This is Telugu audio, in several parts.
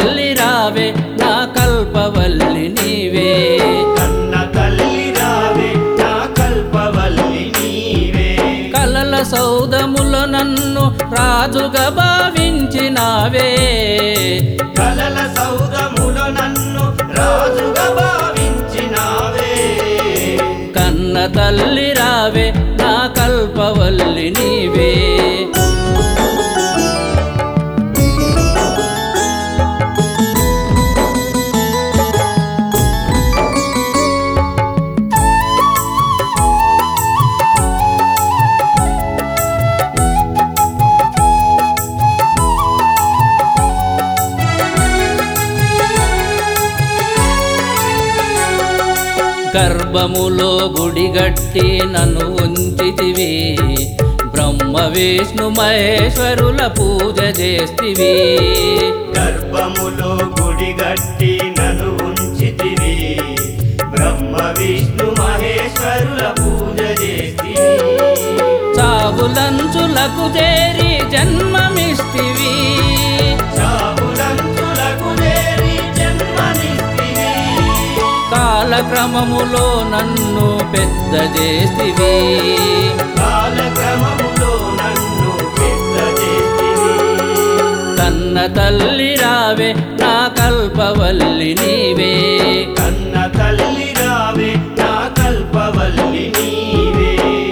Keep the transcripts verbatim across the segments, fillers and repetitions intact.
తల్లి రావే నా కల్పవల్లి నీవే కన్న తల్లి రావే నా కల్పవల్లి నీవే కలల సౌదములో నన్ను రాజుగా భావించినావే కలల సౌదములో నన్ను రాజుగా భావించినావే కన్న తల్లి రావే నా కల్పవల్లి నీవే గర్భములో గుడిగట్టి నన్ను ఉంచితివి బ్రహ్మ విష్ణు మహేశ్వరుల పూజ చేస్తివి గర్భములో గుడిగట్టి నన్ను ఉంచితివి బ్రహ్మ విష్ణు మహేశ్వరుల పూజ చేస్తివి చావులంచులకు చేరి జన్మమిస్తివి చావులంచులకు చేరి జన్మనిస్తివి కాలక్రమములో నన్ను పెద్ద చేస్తివి కాలక్రమములో నన్ను పెద్ద చేస్తివి కన్న తల్లి రావే నా కల్పవల్లి నీవే కన్న తల్లి రావే నా కల్పవల్లి నీవే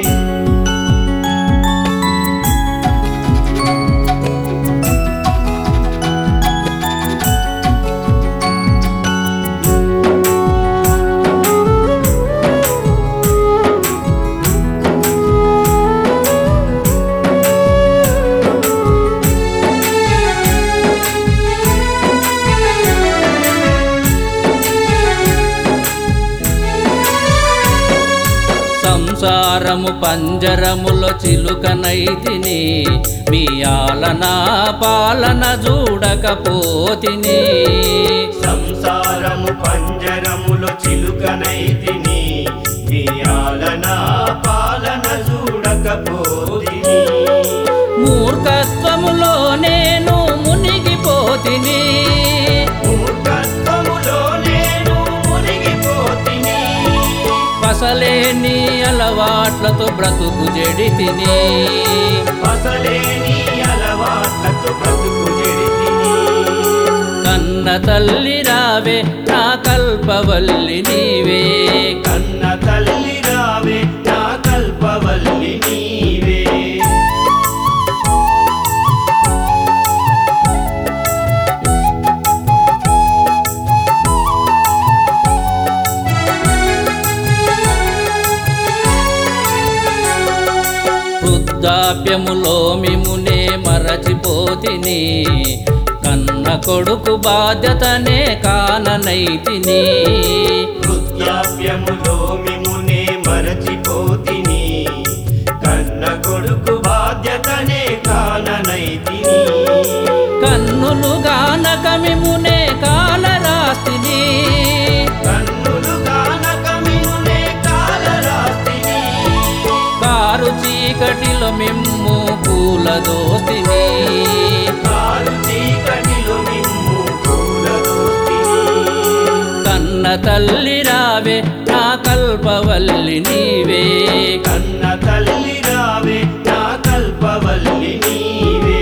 సంసారము పంజరములో చిలుకనైతిని మీ ఆలన పాలన చూడకపోతిని సంసారము పంజరములో చిలుకనైతిని మీ ఆలన పాలన చూడకపోతిని మూర్ఖత్వములో నేను మునిగిపోతిని మూర్ఖత్వములో నేను మునిగిపోతిని పసలేని అలవాట్లతో బ్రతుకు జడితిని పసలేని అలవాట్లతో బ్రతుకు జడితిని కన్న తల్లి రావే నా కల్పవల్లి నీవే కన్న తల్లి రావే నా కల్పవల్లి నీవే వృద్ధాప్యములో మిమునే మరచిపోతిని కన్న కొడుకు బాధ్యతనే కాననైతిని వృద్ధాప్యములో మిమునే మరచిపోతిని కన్న కొడుకు బాధ్యతనే కాననైతిని కన్నులు గానక మిమునే కాలరాస్తిని కన్నులు గానక మిమునే కాలరాస్తిని కారు చీకటిలో మిమ్ము పూల దోస్తిని కారు చీకటిలో మిమ్ము పూల దోస్తిని కన్న తల్లి రావే నా కల్పవల్లి నీవే కన్న తల్లి రావే నా కల్పవల్లి నీవే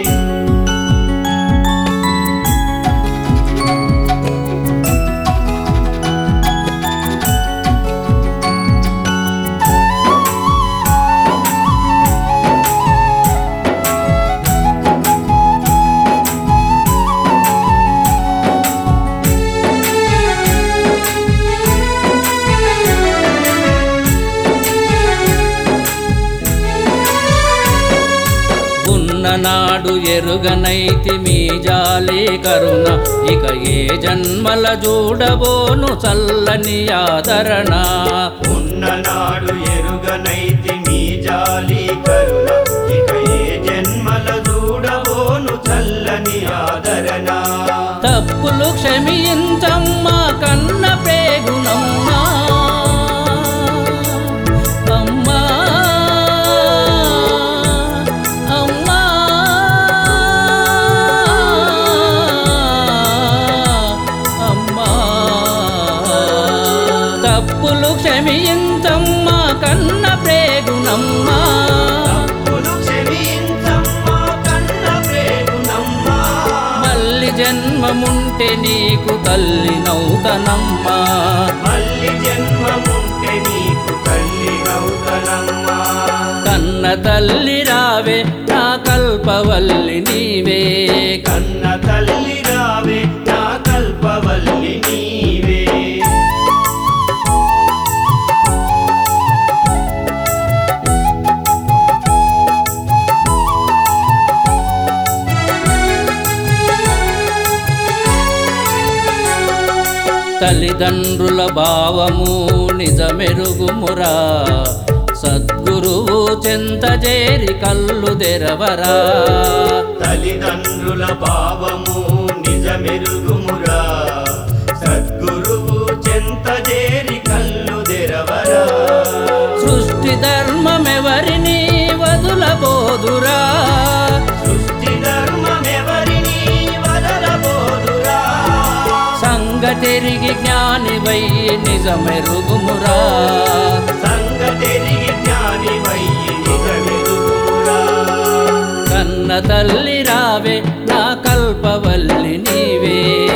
నాడు ఎరుగనైతి మీ జాలి కరుణ ఇక ఏ జన్మల చూడబోను చల్లని ఆదరణ ఉన్ననాడు ఎరుగనైతి మీ జాలి కరుణ ఇక ఏ జన్మల చూడబోను చల్లని ఆదరణ తప్పులు క్షమించమ్మా కన్న ప్రేగుణమ్మా అమ్మా అమ్మా జన్మముంటే నీకు తల్లి నౌతనమ్మా. మళ్ళీ జన్మముంటే నీకు తల్లి నౌతనమ్మా. కన్న తల్లి రావే నా కల్పవల్లి నీవే. కన్న తల్లి రావే నా కల్పవల్లి నీవే. తల్లిదండ్రుల భావము నిజమెరుగుమురా, సద్గురువు చెంత చేరి కళ్ళు తెరవరా. తల్లిదండ్రుల భావము నిజమెరుగుమురా, సద్గురువు చెంత చేరి కళ్ళు తెరవరా. సృష్టి ధర్మమెవరిని వదులబోదురా, సృష్టి ధర్మమెవరిని వదలబోదురా. సంగతెరిగి జ్ఞానివై నిజమెరుగుమురా. సంగతెరిగి జ్ఞానివై నిజమెరుగుమురా. కన్న తల్లి రావే నా కల్పవల్లి నీవే.